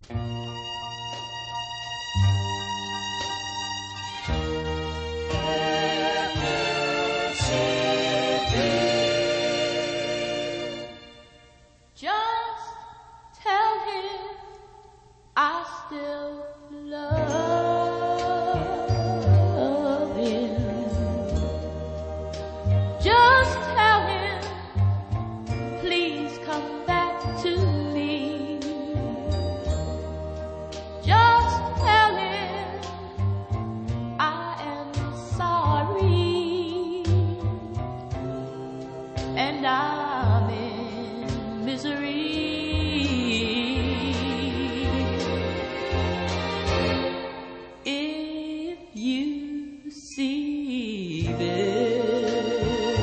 Just tell him I still love him. Just tell him, please come back to me. Just tell him I am sorry and I'm in misery. If you see this,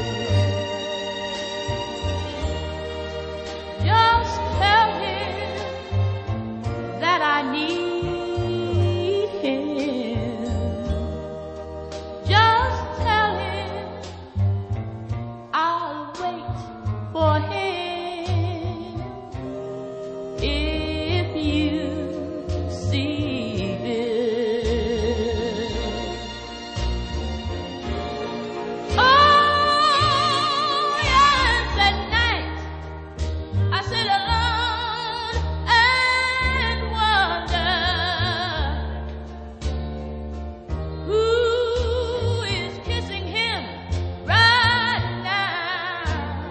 just tell him that I need him. Just tell him I'll wait for him. If you see this. Oh, yes, at night I sit alone and wonder who is kissing him right now.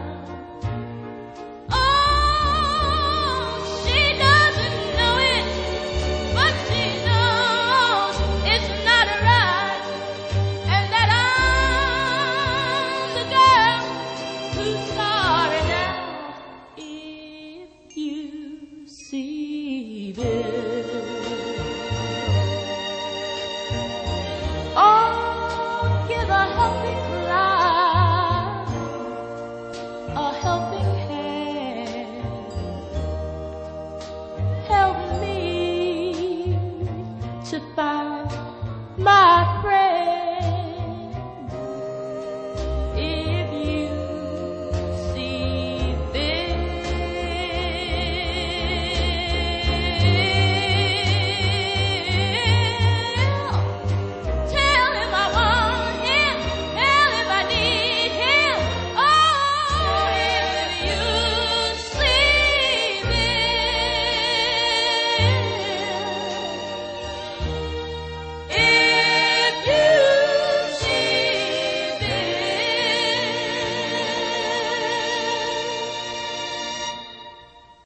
Oh, she doesn't know it, but she knows it's not right, and that I'm the girl who's sorry now. If you see this.